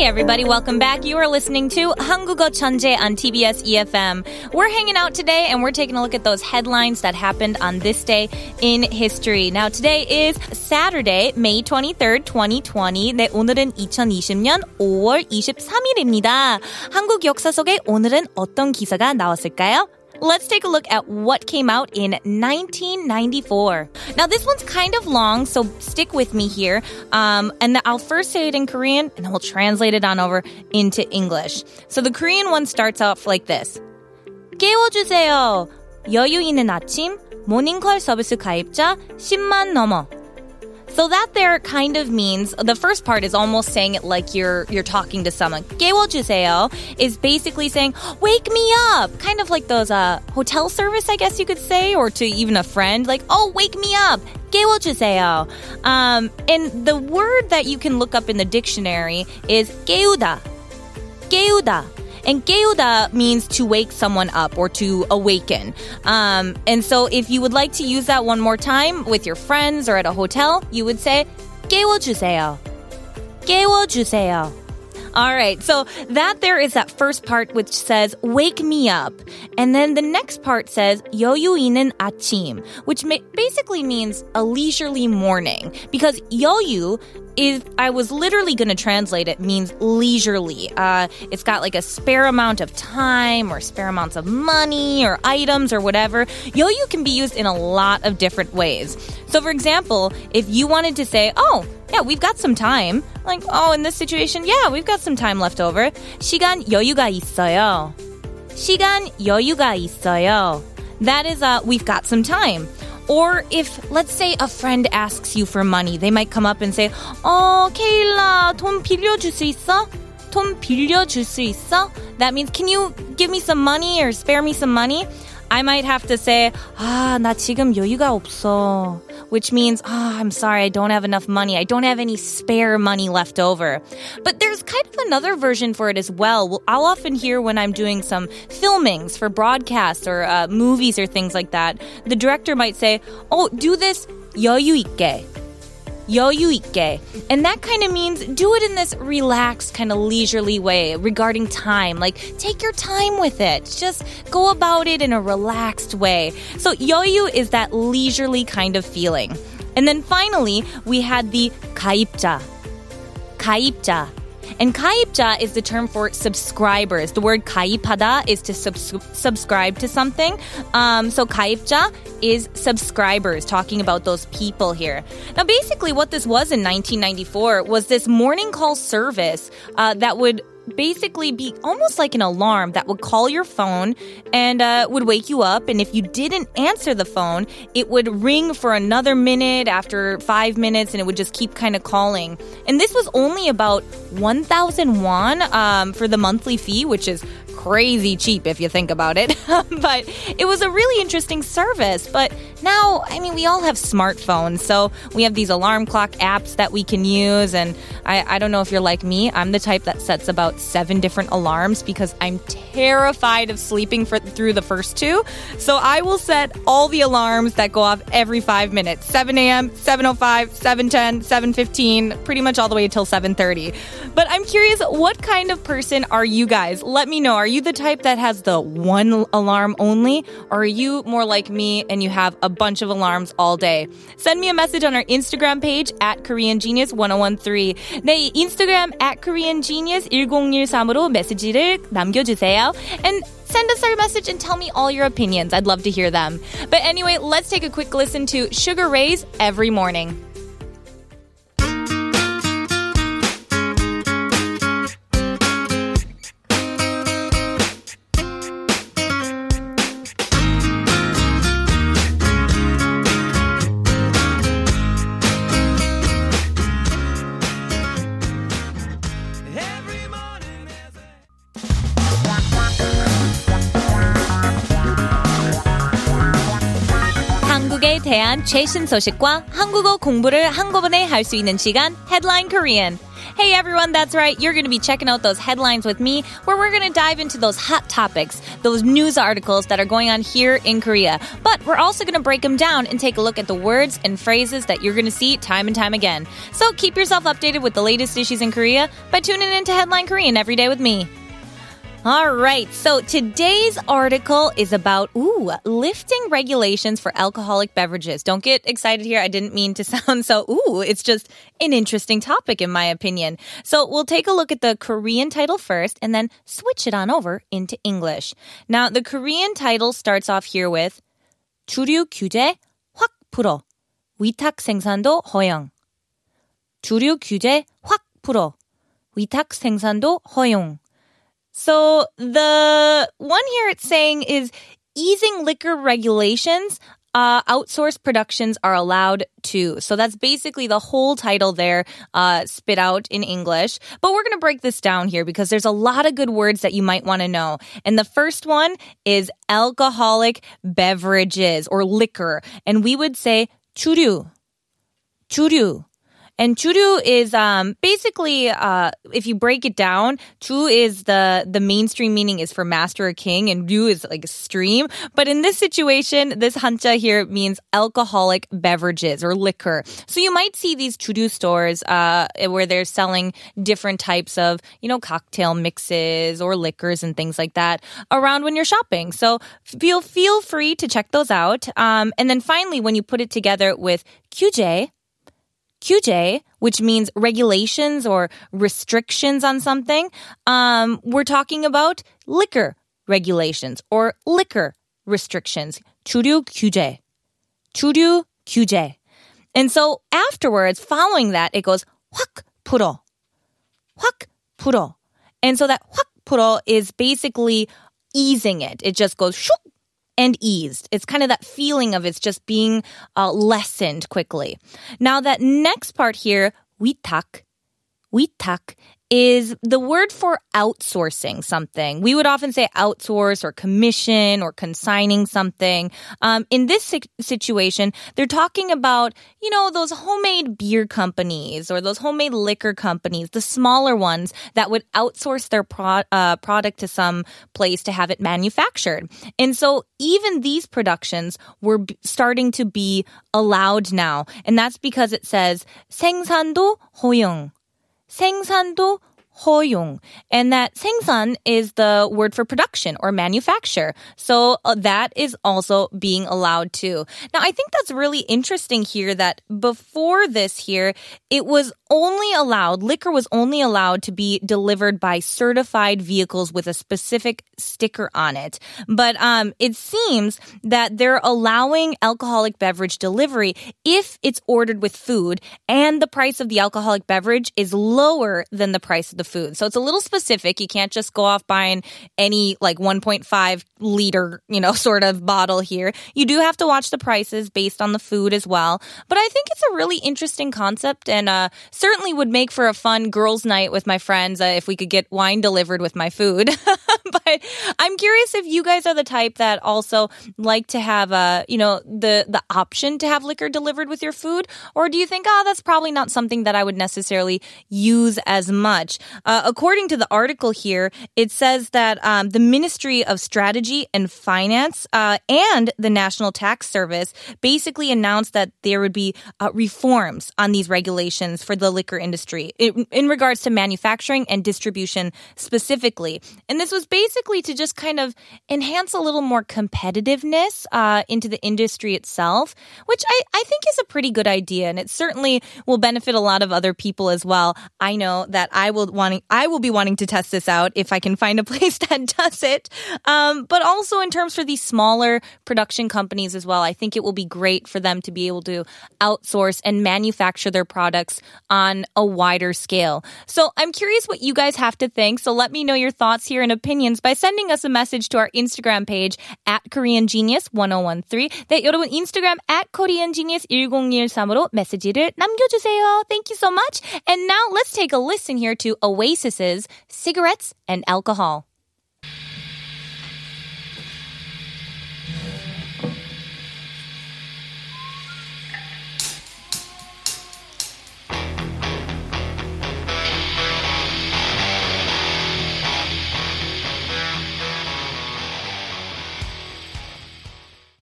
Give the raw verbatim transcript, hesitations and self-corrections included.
everybody, welcome back. You are listening to 한국어 천재 on T B S E F M. We're hanging out today and we're taking a look at those headlines that happened on this day in history. Now today is Saturday, May twenty-third, twenty twenty. 네, 오늘은 이천이십 년 오월 이십삼일입니다. 한국 역사 속에 오늘은 어떤 기사가 나왔을까요? Let's take a look at what came out in nineteen ninety-four. Now, this one's kind of long, so stick with me here. Um, and I'll first say it in Korean, and then we'll translate it on over into English. So the Korean one starts off like this. 깨워주세요. 여유 있는 아침, 모닝콜 서비스 가입자 십만 넘어. So that there kind of means, the first part is almost saying it like you're you're talking to someone. 깨워주세요 is basically saying, wake me up. Kind of like those uh, hotel service, I guess you could say, or to even a friend, like, oh, wake me up. 깨워주세요. Um, and the word that you can look up in the dictionary is 깨우다. 깨우다. And 깨우다 means to wake someone up or to awaken. Um, and so if you would like to use that one more time with your friends or at a hotel, you would say 깨워주세요. 깨워주세요. All right, so that there is that first part which says, wake me up. And then the next part says, 여유 있는 아침, which ma- basically means a leisurely morning. Because 여유 is, I was literally going to translate it, means leisurely. Uh, it's got like a spare amount of time or spare amounts of money or items or whatever. 여유 can be used in a lot of different ways. So for example, if you wanted to say, oh, yeah, we've got some time. Like, oh, in this situation, yeah, we've got some time left over. 시간 여유가 있어요. 시간 여유가 있어요. That is, uh, we've got some time. Or if, let's say, a friend asks you for money, they might come up and say, 어, 케일라, 돈 빌려줄 수 있어? 돈 빌려줄 수 있어? That means, can you give me some money or spare me some money? I might have to say, 아, 나 지금 여유가 없어. Which means, ah, oh, I'm sorry, I don't have enough money. I don't have any spare money left over. But there's kind of another version for it as well. I'll often hear when I'm doing some filmings for broadcasts or uh, movies or things like that, the director might say, oh, do this 여유 있게. 여유 있게. And that kind of means do it in this relaxed, kind of leisurely way regarding time. Like, take your time with it. Just go about it in a relaxed way. So 여유 is that leisurely kind of feeling. And then finally, we had the 가입자. 가입자. And 가입자 is the term for subscribers. The word 가입하다 is to subs- subscribe to something. Um, so 가입자 is subscribers, talking about those people here. Now, basically what this was in nineteen ninety-four was this morning call service uh, that would basically be almost like an alarm that would call your phone and uh, would wake you up. And if you didn't answer the phone, it would ring for another minute after five minutes and it would just keep kind of calling. And this was only about one thousand won um, for the monthly fee, which is crazy cheap if you think about it. But it was a really interesting service. But now, I mean, we all have smartphones, so we have these alarm clock apps that we can use. And I, I don't know if you're like me. I'm the type that sets about seven different alarms because I'm terrified of sleeping for, through the first two. So I will set all the alarms that go off every five minutes. seven a.m., seven oh five, seven ten, seven fifteen, pretty much all the way until seven thirty. But I'm curious, what kind of person are you guys? Let me know. Are you the type that has the one alarm only? Or are you more like me and you have a bunch of alarms all day? Send me a message on our Instagram page at Korean Genius ten thirteen. 네, Instagram at Korean Genius 천십삼으로 메시지를 남겨주세요. And send us our message and tell me all your opinions. I'd love to hear them. But anyway, let's take a quick listen to Sugar Ray's Every Morning. 한국에 대한 최신 소식과 한국어 공부를 한꺼번에 할 수 있는 시간 Headline Korean. Hey everyone, that's right. You're going to be checking out those headlines with me, where we're going to dive into those hot topics, those news articles that are going on here in Korea. But we're also going to break them down and take a look at the words and phrases that you're going to see time and time again. So keep yourself updated with the latest issues in Korea by tuning into Headline Korean every day with me. All right, so today's article is about, ooh, lifting regulations for alcoholic beverages. Don't get excited here. I didn't mean to sound so, ooh, it's just an interesting topic in my opinion. So we'll take a look at the Korean title first and then switch it on over into English. Now, the Korean title starts off here with 주류 규제 확 풀어, 위탁 생산도 허용. 주류 규제 확 풀어, 위탁 생산도 허용. So the one here it's saying is easing liquor regulations, uh, outsourced productions are allowed too. So that's basically the whole title there, uh, spit out in English. But we're going to break this down here because there's a lot of good words that you might want to know. And the first one is alcoholic beverages or liquor. And we would say 주류, 주류. And 주류 is um, basically, uh, if you break it down, 주 is the, the mainstream meaning is for master or king, and 류 is like stream. But in this situation, this 한자 here means alcoholic beverages or liquor. So you might see these 주류 stores uh, where they're selling different types of, you know, cocktail mixes or liquors and things like that around when you're shopping. So feel feel free to check those out. Um, and then finally, when you put it together with 규제, 규제, which means regulations or restrictions on something, um, we're talking about liquor regulations or liquor restrictions. 주류 규제. 주류 규제. And so afterwards, following that, it goes 확 풀어. 확 풀어. And so that 확 풀어 is basically easing it. It just goes shuk and eased. It's kind of that feeling of it's just being uh, lessened quickly. Now that next part here, 위탁, 위탁 is the word for outsourcing something. We would often say outsource or commission or consigning something. Um, in this si- situation, they're talking about, you know, those homemade beer companies or those homemade liquor companies, the smaller ones that would outsource their pro- uh, product to some place to have it manufactured. And so even these productions were b- starting to be allowed now. And that's because it says 생산도 허용. 생산도 허용. And that 생산 is the word for production or manufacture. So uh, that is also being allowed too. Now, I think that's really interesting here that before this here, it was only allowed, liquor was only allowed to be delivered by certified vehicles with a specific sticker on it. But um, it seems that they're allowing alcoholic beverage delivery if it's ordered with food and the price of the alcoholic beverage is lower than the price of the food. So it's a little specific. You can't just go off buying any like one point five liter, you know, sort of bottle here. You do have to watch the prices based on the food as well. But I think it's a really interesting concept and uh, certainly would make for a fun girls' night with my friends uh, if we could get wine delivered with my food. But I'm curious if you guys are the type that also like to have, uh, you know, the, the option to have liquor delivered with your food? Or do you think, oh, that's probably not something that I would necessarily use as much? Uh, according to the article here, it says that um, the Ministry of Strategy and Finance uh, and the National Tax Service basically announced that there would be uh, reforms on these regulations for the liquor industry in, in regards to manufacturing and distribution specifically. And this was basically to just kind of enhance a little more competitiveness uh, into the industry itself, which I, I think is a pretty good idea. And it certainly will benefit a lot of other people as well. I know that I will wanting, I will be wanting to test this out if I can find a place that does it. Um, but also in terms for these smaller production companies as well, I think it will be great for them to be able to outsource and manufacture their products on a wider scale. So I'm curious what you guys have to think. So let me know your thoughts here and opinions by sending us a message to our Instagram page at Korean Genius ten thirteen. 네, 여러분 인스타그램 at Korean Genius ten13으로 메시지를 남겨주세요. Thank you so much. And now let's take a listen here to Oasis's Cigarettes and Alcohol.